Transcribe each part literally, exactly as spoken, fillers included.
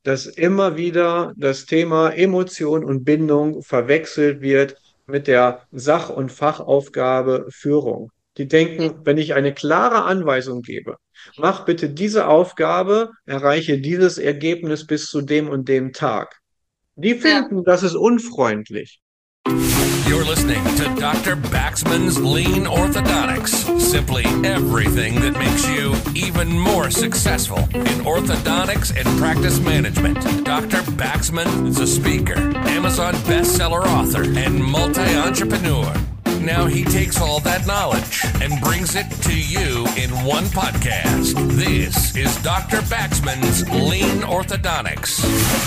dass immer wieder das Thema Emotion und Bindung verwechselt wird mit der Sach- und Fachaufgabe Führung. Die denken, wenn ich eine klare Anweisung gebe, mach bitte diese Aufgabe, erreiche dieses Ergebnis bis zu dem und dem Tag. Die Ja. finden, das ist unfreundlich. You're listening to Doctor Baxman's Lean Orthodontics. Simply everything that makes you even more successful in orthodontics and practice management. Doctor Baxman is a speaker, Amazon bestseller author, and multi-entrepreneur. Now he takes all that knowledge and brings it to you in one podcast. This is Doctor Baxman's Lean Orthodontics.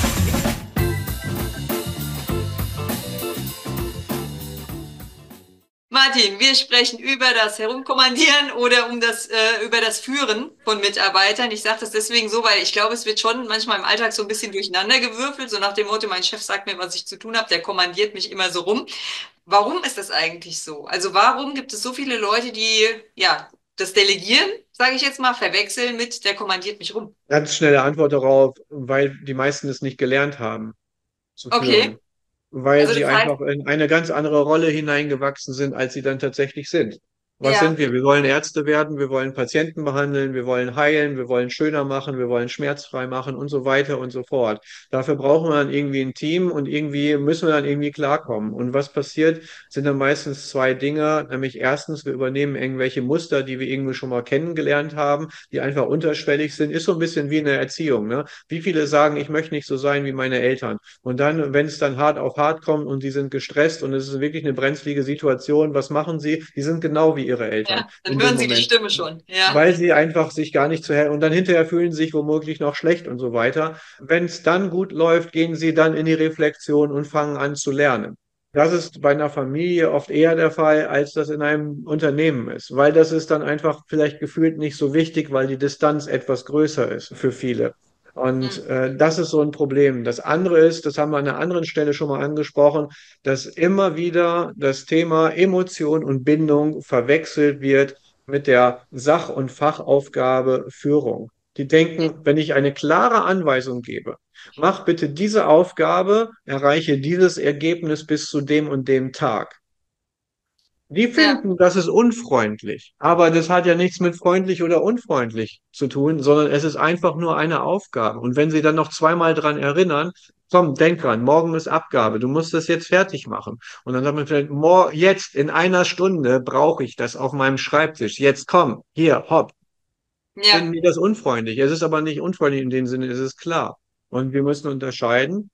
Martin, wir sprechen über das Herumkommandieren oder um das, äh, über das Führen von Mitarbeitern. Ich sage das deswegen so, weil ich glaube, es wird schon manchmal im Alltag so ein bisschen durcheinander gewürfelt, so nach dem Motto, mein Chef sagt mir, was ich zu tun habe, der kommandiert mich immer so rum. Warum ist das eigentlich so? Also warum gibt es so viele Leute, die ja das Delegieren, sage ich jetzt mal, verwechseln mit, der kommandiert mich rum? Ganz schnelle Antwort darauf, weil die meisten es nicht gelernt haben zu Okay, führen. Weil also sie das heißt, einfach in eine ganz andere Rolle hineingewachsen sind, als sie dann tatsächlich sind. Was ja, sind wir? Wir wollen Ärzte werden, wir wollen Patienten behandeln, wir wollen heilen, wir wollen schöner machen, wir wollen schmerzfrei machen und so weiter und so fort. Dafür brauchen wir dann irgendwie ein Team und irgendwie müssen wir dann irgendwie klarkommen. Und was passiert, sind dann meistens zwei Dinge, nämlich erstens, wir übernehmen irgendwelche Muster, die wir irgendwie schon mal kennengelernt haben, die einfach unterschwellig sind. Ist so ein bisschen wie in der Erziehung, ne? Wie viele sagen, ich möchte nicht so sein wie meine Eltern. Und dann, wenn es dann hart auf hart kommt und sie sind gestresst und es ist wirklich eine brenzlige Situation, was machen sie? Die sind genau wie ihre Eltern ja, dann in dem hören Sie die Moment, Stimme schon. Ja, weil sie einfach sich gar nicht zu helfen und dann hinterher fühlen sie sich womöglich noch schlecht und so weiter. Wenn es dann gut läuft, gehen sie dann in die Reflexion und fangen an zu lernen. Das ist bei einer Familie oft eher der Fall, als das in einem Unternehmen ist, weil das ist dann einfach vielleicht gefühlt nicht so wichtig, weil die Distanz etwas größer ist für viele. Und hm, äh, das ist so ein Problem. Das andere ist, das haben wir an einer anderen Stelle schon mal angesprochen, dass immer wieder das Thema Emotion und Bindung verwechselt wird mit der Sach- und Fachaufgabe Führung. Die denken, wenn ich eine klare Anweisung gebe, mach bitte diese Aufgabe, erreiche dieses Ergebnis bis zu dem und dem Tag. Die ja, finden, das ist unfreundlich. Aber das hat ja nichts mit freundlich oder unfreundlich zu tun, sondern es ist einfach nur eine Aufgabe. Und wenn Sie dann noch zweimal dran erinnern, komm, denk dran, morgen ist Abgabe, du musst das jetzt fertig machen. Und dann sagt man vielleicht, mor jetzt in einer Stunde brauche ich das auf meinem Schreibtisch. Jetzt komm, hier, hopp. ja, Finden die das unfreundlich? Es ist aber nicht unfreundlich in dem Sinne, es ist klar. Und wir müssen unterscheiden.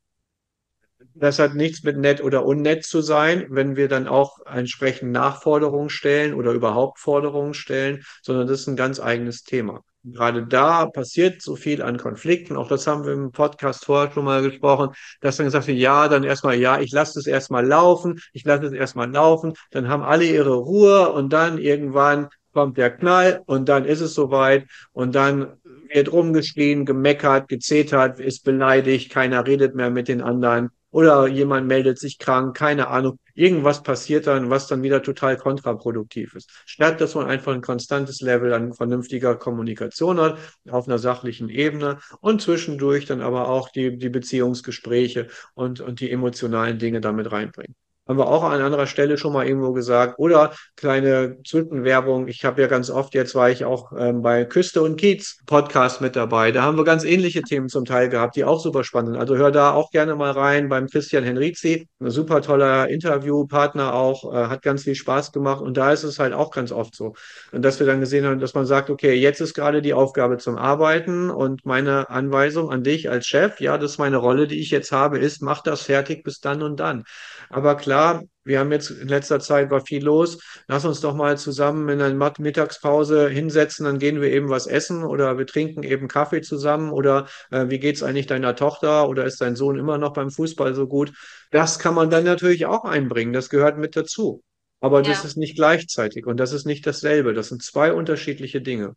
Das hat nichts mit nett oder unnett zu sein, wenn wir dann auch entsprechend Nachforderungen stellen oder überhaupt Forderungen stellen, sondern das ist ein ganz eigenes Thema. Gerade da passiert so viel an Konflikten. Auch das haben wir im Podcast vorher schon mal gesprochen, dass dann gesagt wird, ja, dann erstmal, ja, ich lasse es erstmal laufen, ich lasse es erstmal laufen, dann haben alle ihre Ruhe und dann irgendwann kommt der Knall und dann ist es soweit und dann wird rumgeschrien, gemeckert, gezetert, ist beleidigt, keiner redet mehr mit den anderen. Oder jemand meldet sich krank, keine Ahnung. Irgendwas passiert dann, was dann wieder total kontraproduktiv ist. Statt dass man einfach ein konstantes Level an vernünftiger Kommunikation hat, auf einer sachlichen Ebene und zwischendurch dann aber auch die, die Beziehungsgespräche und, und die emotionalen Dinge damit reinbringt. Haben wir auch an anderer Stelle schon mal irgendwo gesagt. Oder kleine Zwischenwerbung. Ich habe ja ganz oft, jetzt war ich auch ähm, bei Küste und Kiez Podcast mit dabei. Da haben wir ganz ähnliche Themen zum Teil gehabt, die auch super spannend sind. Also hör da auch gerne mal rein beim Christian Henrizi. Ein super toller Interviewpartner auch, äh, hat ganz viel Spaß gemacht. Und da ist es halt auch ganz oft so. Und dass wir dann gesehen haben, dass man sagt, okay, jetzt ist gerade die Aufgabe zum Arbeiten und meine Anweisung an dich als Chef, ja, das ist meine Rolle, die ich jetzt habe, ist, mach das fertig bis dann und dann. Aber klar, wir haben jetzt in letzter Zeit war viel los. Lass uns doch mal zusammen in einer Mittagspause hinsetzen, dann gehen wir eben was essen oder wir trinken eben Kaffee zusammen oder äh, wie geht's eigentlich deiner Tochter oder ist dein Sohn immer noch beim Fußball so gut? Das kann man dann natürlich auch einbringen, das gehört mit dazu. Aber das ja. ist nicht gleichzeitig und das ist nicht dasselbe. Das sind zwei unterschiedliche Dinge.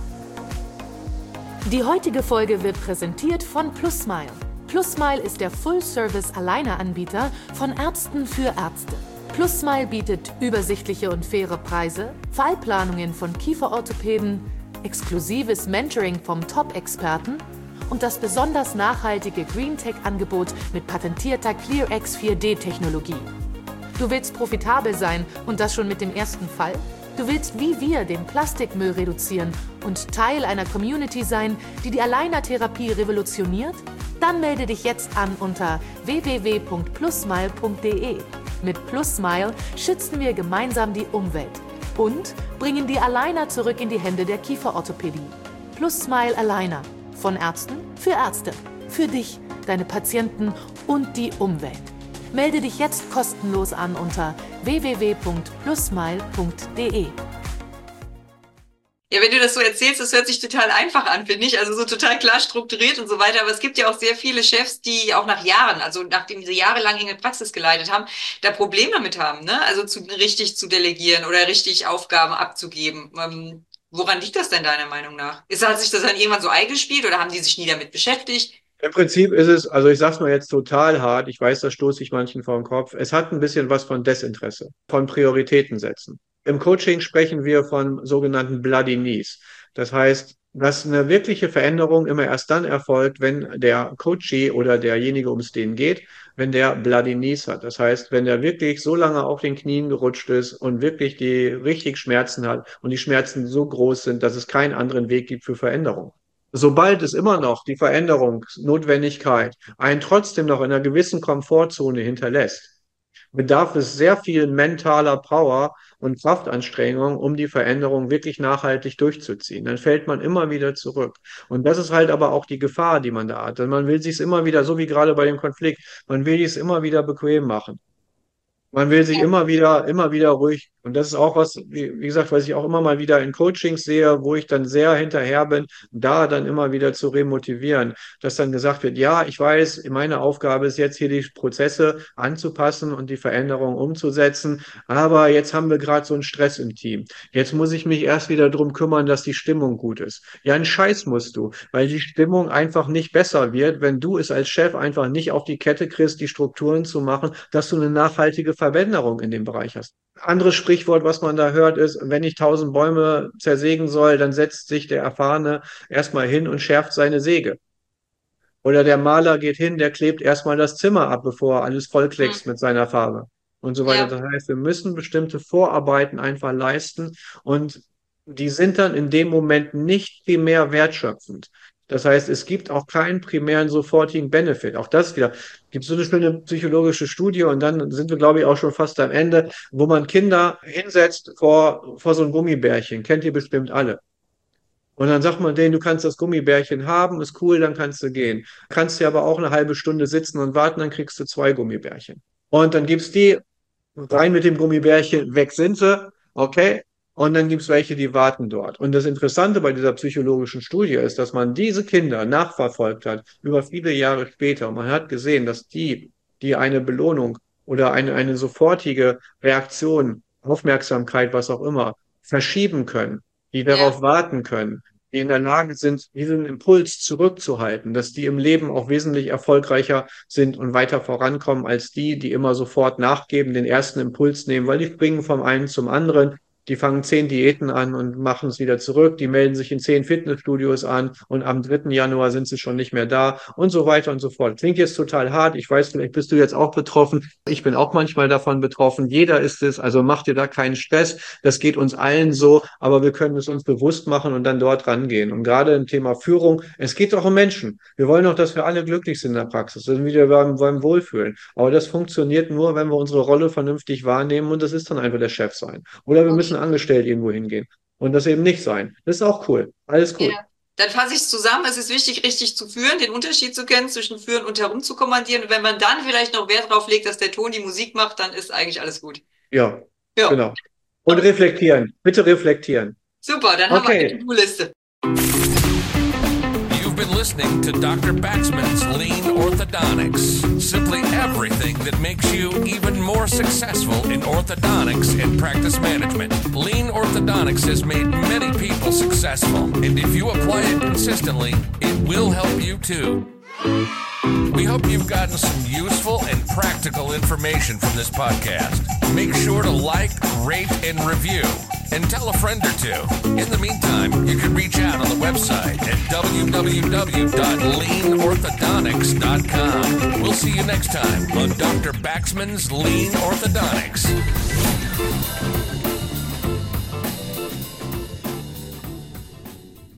Die heutige Folge wird präsentiert von PlusSmile. PlusSmile ist der Full-Service-Alleineanbieter von Ärzten für Ärzte. PlusSmile bietet übersichtliche und faire Preise, Fallplanungen von Kieferorthopäden, exklusives Mentoring vom Top-Experten und das besonders nachhaltige GreenTech-Angebot mit patentierter ClearX vier D Technologie. Du willst profitabel sein und das schon mit dem ersten Fall? Du willst wie wir den Plastikmüll reduzieren und Teil einer Community sein, die die Aligner-Therapie revolutioniert? Dann melde dich jetzt an unter w w w punkt plusmile punkt d e. Mit Plusmile schützen wir gemeinsam die Umwelt und bringen die Aligner zurück in die Hände der Kieferorthopädie. Plusmile Aligner. Von Ärzten für Ärzte. Für dich, deine Patienten und die Umwelt. Melde dich jetzt kostenlos an unter w w w punkt plusmile punkt d e. Ja, wenn du das so erzählst, das hört sich total einfach an, finde ich. Also so total klar strukturiert und so weiter. Aber es gibt ja auch sehr viele Chefs, die auch nach Jahren, also nachdem sie jahrelang enge Praxis geleitet haben, da Probleme damit haben, ne? Also zu, richtig zu delegieren oder richtig Aufgaben abzugeben. Ähm, woran liegt das denn deiner Meinung nach? Ist, hat sich das dann irgendwann so eingespielt oder haben die sich nie damit beschäftigt? Im Prinzip ist es, also ich sag's mal jetzt total hart, ich weiß, das stoße ich manchen vor den Kopf, es hat ein bisschen was von Desinteresse, von Prioritäten setzen. Im Coaching sprechen wir von sogenannten Bloody Knees. Das heißt, dass eine wirkliche Veränderung immer erst dann erfolgt, wenn der Coachee oder derjenige, um es den geht, wenn der Bloody Knees hat. Das heißt, wenn der wirklich so lange auf den Knien gerutscht ist und wirklich die richtig Schmerzen hat und die Schmerzen so groß sind, dass es keinen anderen Weg gibt für Veränderung. Sobald es immer noch die Veränderungsnotwendigkeit einen trotzdem noch in einer gewissen Komfortzone hinterlässt, bedarf es sehr viel mentaler Power und Kraftanstrengung, um die Veränderung wirklich nachhaltig durchzuziehen. Dann fällt man immer wieder zurück. Und das ist halt aber auch die Gefahr, die man da hat. Denn man will sich es immer wieder, so wie gerade bei dem Konflikt, man will es immer wieder bequem machen. Man will sich immer wieder, immer wieder ruhig. Und das ist auch was, wie, wie gesagt, was ich auch immer mal wieder in Coachings sehe, wo ich dann sehr hinterher bin, da dann immer wieder zu remotivieren, dass dann gesagt wird, ja, ich weiß, meine Aufgabe ist jetzt hier die Prozesse anzupassen und die Veränderung umzusetzen, aber jetzt haben wir gerade so einen Stress im Team. Jetzt muss ich mich erst wieder drum kümmern, dass die Stimmung gut ist. Ja, einen Scheiß musst du, weil die Stimmung einfach nicht besser wird, wenn du es als Chef einfach nicht auf die Kette kriegst, die Strukturen zu machen, dass du eine nachhaltige Veränderung in dem Bereich hast. Anderes Sprichwort, was man da hört, ist, wenn ich tausend Bäume zersägen soll, dann setzt sich der Erfahrene erstmal hin und schärft seine Säge. Oder der Maler geht hin, der klebt erstmal das Zimmer ab, bevor er alles vollkleckst mit seiner Farbe und so weiter. Ja. Das heißt, wir müssen bestimmte Vorarbeiten einfach leisten und die sind dann in dem Moment nicht primär wertschöpfend. Das heißt, es gibt auch keinen primären sofortigen Benefit. Auch das wieder. Gibt so eine schöne psychologische Studie und dann sind wir, glaube ich, auch schon fast am Ende, wo man Kinder hinsetzt vor, vor so ein Gummibärchen. Kennt ihr bestimmt alle. Und dann sagt man denen, du kannst das Gummibärchen haben, ist cool, dann kannst du gehen. Kannst du aber auch eine halbe Stunde sitzen und warten, dann kriegst du zwei Gummibärchen. Und dann gibst die rein mit dem Gummibärchen, weg sind sie, okay? Und dann gibt es welche, die warten dort. Und das Interessante bei dieser psychologischen Studie ist, dass man diese Kinder nachverfolgt hat über viele Jahre später. Und man hat gesehen, dass die, die eine Belohnung oder eine, eine sofortige Reaktion, Aufmerksamkeit, was auch immer, verschieben können, die darauf ja. warten können, die in der Lage sind, diesen Impuls zurückzuhalten, dass die im Leben auch wesentlich erfolgreicher sind und weiter vorankommen als die, die immer sofort nachgeben, den ersten Impuls nehmen, weil die springen vom einen zum anderen. Die fangen zehn Diäten an und machen es wieder zurück. Die melden sich in zehn Fitnessstudios an und am dritten Januar sind sie schon nicht mehr da und so weiter und so fort. Klingt jetzt total hart. Ich weiß, vielleicht bist du jetzt auch betroffen. Ich bin auch manchmal davon betroffen. Jeder ist es. Also mach dir da keinen Stress. Das geht uns allen so, aber wir können es uns bewusst machen und dann dort rangehen. Und gerade im Thema Führung, es geht doch um Menschen. Wir wollen doch, dass wir alle glücklich sind in der Praxis. Wir sind wieder beim, beim Wohlfühlen. Aber das funktioniert nur, wenn wir unsere Rolle vernünftig wahrnehmen und das ist dann einfach der Chef sein. Oder wir müssen angestellt irgendwo hingehen und das eben nicht sein. Das ist auch cool. Alles cool. Ja. Dann fasse ich es zusammen. Es ist wichtig, richtig zu führen, den Unterschied zu kennen zwischen führen und herumzukommandieren. Und wenn man dann vielleicht noch Wert drauf legt, dass der Ton die Musik macht, dann ist eigentlich alles gut. Ja, ja. Genau. Und reflektieren. Bitte reflektieren. Super, dann haben okay. wir eine To-Do-Liste. Been listening to Doctor Baxman's Lean Orthodontics. Simply everything that makes you even more successful in orthodontics and practice management. Lean Orthodontics has made many people successful, and if you apply it consistently, it will help you too. We hope you've gotten some useful and practical practical information from this podcast. Make sure to like, rate, and review. And tell a friend or two. In the meantime, you can reach out on the website at w w w dot lean orthodontics dot com. We'll see you next time on Doctor Baxman's Lean Orthodontics.